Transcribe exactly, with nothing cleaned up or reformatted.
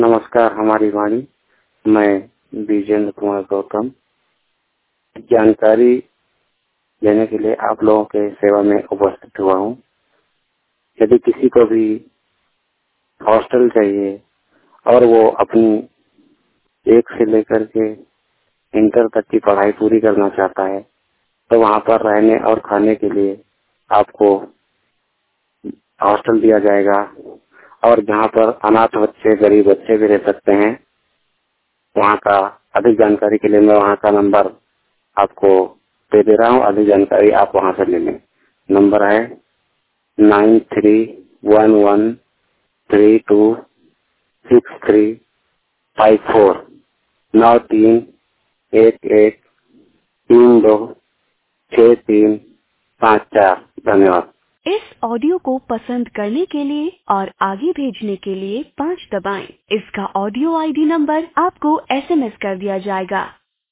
नमस्कार, हमारी वाणी। मैं विजेंद्र कुमार गौतम जानकारी देने के लिए आप लोगों के सेवा में उपस्थित हुआ हूँ। यदि किसी को भी हॉस्टल चाहिए और वो अपनी एक से लेकर के इंटर तक की पढ़ाई पूरी करना चाहता है, तो वहाँ पर रहने और खाने के लिए आपको हॉस्टल दिया जाएगा। और जहाँ पर अनाथ बच्चे, गरीब बच्चे भी रह सकते हैं, वहाँ का अधिक जानकारी के लिए मैं वहाँ का नंबर आपको दे दे रहा हूँ। अधिक जानकारी आप वहाँ से ले लें। नंबर है nine three one one three two six three five four नौ तीन एक एक तीन दो छः तीन पाँच चार। धन्यवाद। इस ऑडियो को पसंद करने के लिए और आगे भेजने के लिए पाँच दबाएं। इसका ऑडियो आईडी नंबर आपको एसएमएस कर दिया जाएगा।